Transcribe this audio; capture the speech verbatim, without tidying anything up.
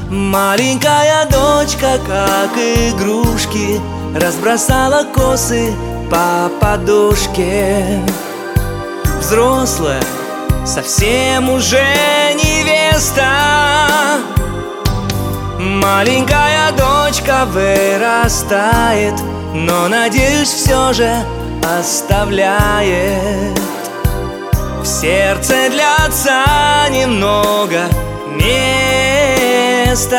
Маленькая дочка, как игрушки, разбросала косы по подушке. Взрослая, совсем уже невеста. Маленькая дочка вырастает, но, надеюсь, все же оставляет в сердце для отца немного места.